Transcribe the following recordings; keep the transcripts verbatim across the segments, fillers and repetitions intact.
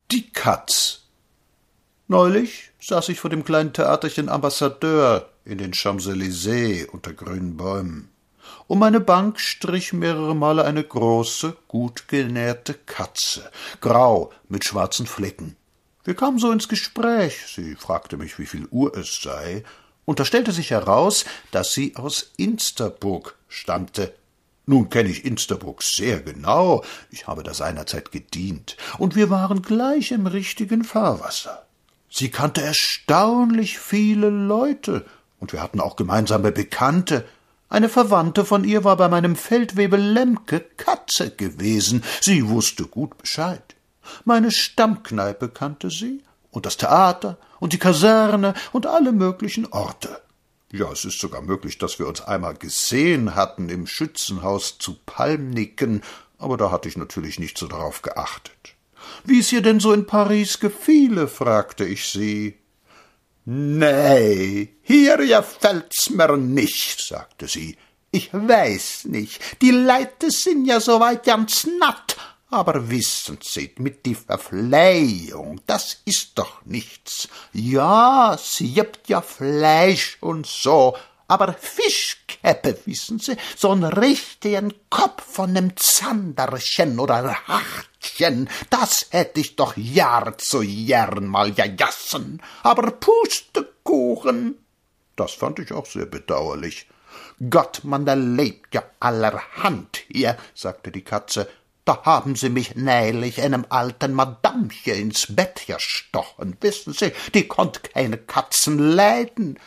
Die Katz. Neulich saß ich vor dem kleinen Theaterchen Ambassadeur in den Champs-Élysées unter grünen Bäumen. Um meine Bank strich mehrere Male eine große, gut genährte Katze, grau mit schwarzen Flecken. Wir kamen so ins Gespräch. Sie fragte mich, wie viel Uhr es sei, und da stellte sich heraus, dass sie aus Insterburg stammte. Nun kenne ich Insterburg sehr genau, ich habe da seinerzeit gedient, und wir waren gleich im richtigen Fahrwasser. Sie kannte erstaunlich viele Leute, und wir hatten auch gemeinsame Bekannte. Eine Verwandte von ihr war bei meinem Feldwebel Lemke Katze gewesen. Sie wusste gut Bescheid. Meine Stammkneipe kannte sie, und das Theater und die Kaserne und alle möglichen Orte. Ja, es ist sogar möglich, dass wir uns einmal gesehen hatten im Schützenhaus zu Palmnicken, aber da hatte ich natürlich nicht so darauf geachtet. Wie es ihr denn so in Paris gefiele, fragte ich sie. »Nee, hier gefällt's mir nicht«, sagte sie. »Ich weiß nicht, die Leute sind ja soweit ganz natt, aber wissen Sie, mit die Verfleihung, das ist doch nichts. Ja, sie gibt ja Fleisch und so, aber Fischkäppe, wissen Sie, so'n richtigen Kopf von nem Zanderchen oder Hartchen, das hätt ich doch Jahr zu Jahren mal gegessen. Aber Pustekuchen, das fand ich auch sehr bedauerlich. Gott, man erlebt ja allerhand hier, sagte die Katze. Da haben Sie mich neulich einem alten Madamchen ins Bett gestochen, wissen Sie, die konnt keine Katzen leiden.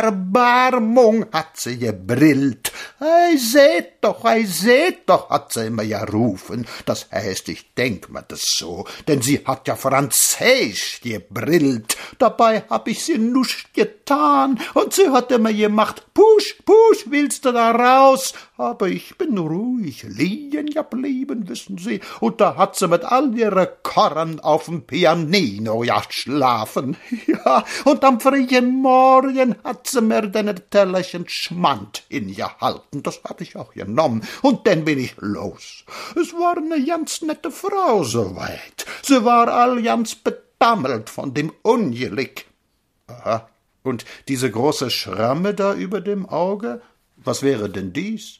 Erbarmung, hat sie gebrillt. Ei, seht doch, ei, seht doch, hat sie immer gerufen. Das heißt, ich denk mir das so, denn sie hat ja Französisch gebrillt. Dabei hab ich sie nuscht getan, und sie hat immer gemacht, pusch, pusch, willst du da raus? Aber ich bin ruhig liegen geblieben, wissen Sie, und da hat sie mit all ihre Korren auf'm Pianino geschlafen. Ja, und am frühen Morgen hat sie mir den Tellerchen Schmand hingehalten, das hab ich auch genommen, und dann bin ich los. Es war eine ganz nette Frau soweit, sie war all ganz bedammelt von dem Unglück. Aha, und diese große Schramme da über dem Auge, was wäre denn dies?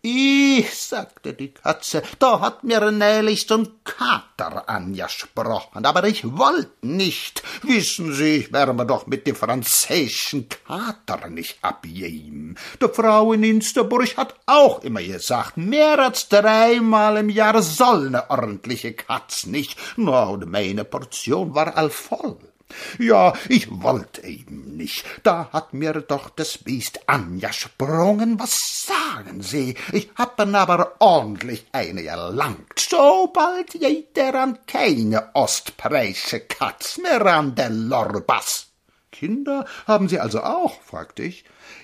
Ich, sagte die Katze, da hat mir neulich so'n Kater angesprochen, aber ich wollt nicht. Wissen Sie, ich wär mir doch mit dem französischen Kater nicht abgeben. Die Frau in Insterburg hat auch immer gesagt, mehr als dreimal im Jahr soll ne ordentliche Katz nicht. Na, und meine Portion war all voll. Ja, ich wollt eben nicht. Da hat mir doch das Biest angesprungen. Was sagen Sie? Ich hab ihn aber ordentlich eine gelangt. So bald geht er an keine ostpreische Katz mehr an der Lorbas. Kinder haben Sie also auch? Fragte ich.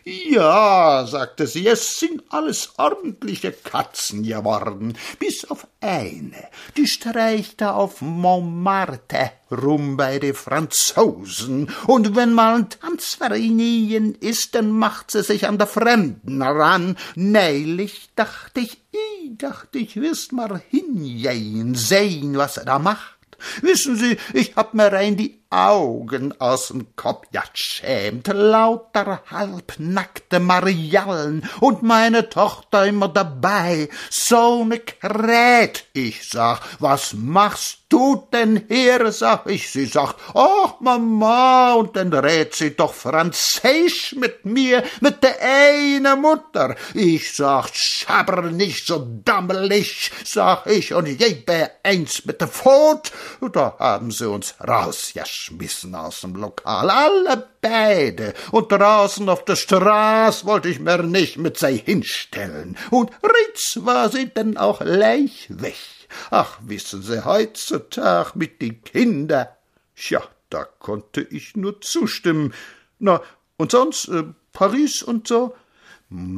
Ja, sagte sie, es sind alles ordentliche Katzen geworden, bis auf eine, die streicht da auf Montmartre rum bei den Franzosen, und wenn mal ein Tanzverein ist, dann macht sie sich an der Fremden ran. Neulich dacht ich, i, dacht ich, wirst mal hingehen, sehen, was er da macht. Wissen Sie, ich hab mir rein die Augen aus'm Kopf geschämt, lauter halbnackte Mariallen und meine Tochter immer dabei, so ne Krät. Ich sag, was machst du denn hier, sag ich. Sie sagt, ach Mama, und dann rät sie doch Französisch mit mir, mit der eine Mutter. Ich sag, schabber nicht so dammelig, sag ich, und gebe eins mit der Pfote. Da haben sie uns rausgeschmissen aus dem Lokal, alle beide, und draußen auf der Straße wollte ich mir nicht mit sei hinstellen, und ritz war sie denn auch gleich weg. Ach, wissen Sie, heutzutage mit den Kindern, ja, da konnte ich nur zustimmen. Na, und sonst, äh, Paris und so?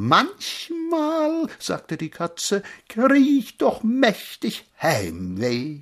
Manchmal, sagte die Katze, krieg ich doch mächtig Heimweh.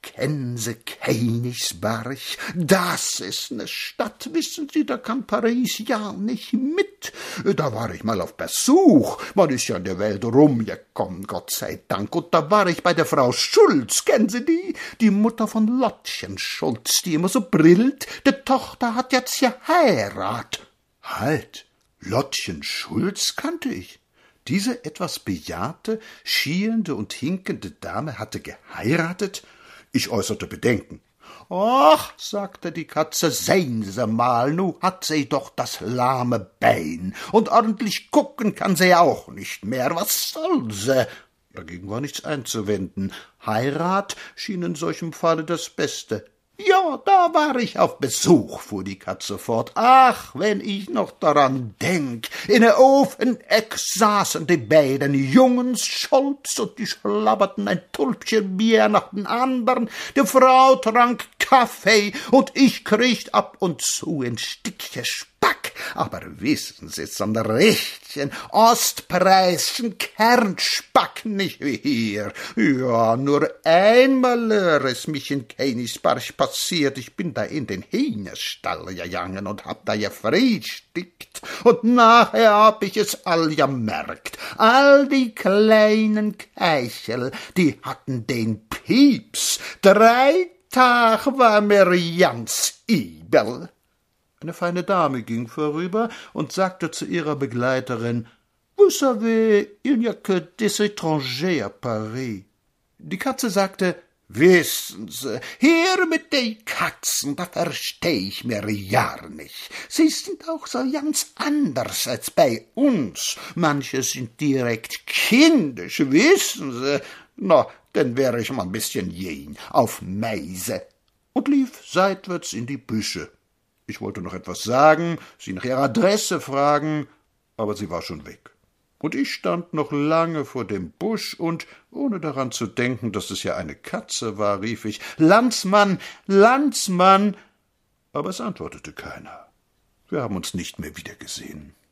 kennen Sie Königsberg? Das ist ne Stadt, wissen Sie, da kann Paris ja nicht mit. Da war ich mal auf Besuch, man ist ja in der Welt rumgekommen, Gott sei Dank, und da war ich bei der Frau Schulz, kennen Sie die? Die Mutter von Lottchen Schulz, die immer so brillt, die Tochter hat jetzt geheiratet. Halt, Lottchen Schulz kannte ich. Diese etwas bejahrte, schielende und hinkende Dame hatte geheiratet? Ich äußerte Bedenken. »Ach«, sagte die Katze, »sehn Sie mal, nu hat sie doch das lahme Bein, und ordentlich gucken kann sie auch nicht mehr, was soll sie?« Dagegen war nichts einzuwenden. Heirat schien in solchem Falle das Beste. »Ja, da war ich auf Besuch«, fuhr die Katze fort. »Ach, wenn ich noch daran denk, in der Ofeneck saßen die beiden Jungens Scholz und die schlabberten ein Tulpchen Bier nach dem andern, die Frau trank Kaffee und ich kriegt ab und zu ein Stückchen Speck, aber wissen Sie, so ein richtigen ostpreischen Kernspack nicht wie hier. Ja, nur einmal ist mich in Königsberg passiert, ich bin da in den Hühnerstall gegangen und hab da gefrühstückt, und nachher hab ich es all gemerkt. All die kleinen Keichel, die hatten den Pieps. Drei Tag war mir ganz übel. Eine feine Dame ging vorüber und sagte zu ihrer Begleiterin, »Vous savez, il n'y a que des étrangers à Paris.« Die Katze sagte, »Wissen Sie, hier mit den Katzen, da versteh ich mir ja nicht. Sie sind auch so ganz anders als bei uns. Manche sind direkt kindisch, wissen Sie. Na, dann wäre ich mal ein bisschen jen auf Meise.« Und lief seitwärts in die Büsche. Ich wollte noch etwas sagen, sie nach ihrer Adresse fragen, aber sie war schon weg. Und ich stand noch lange vor dem Busch, und, ohne daran zu denken, dass es ja eine Katze war, rief ich, »Landsmann, Landsmann!« Aber es antwortete keiner. Wir haben uns nicht mehr wiedergesehen.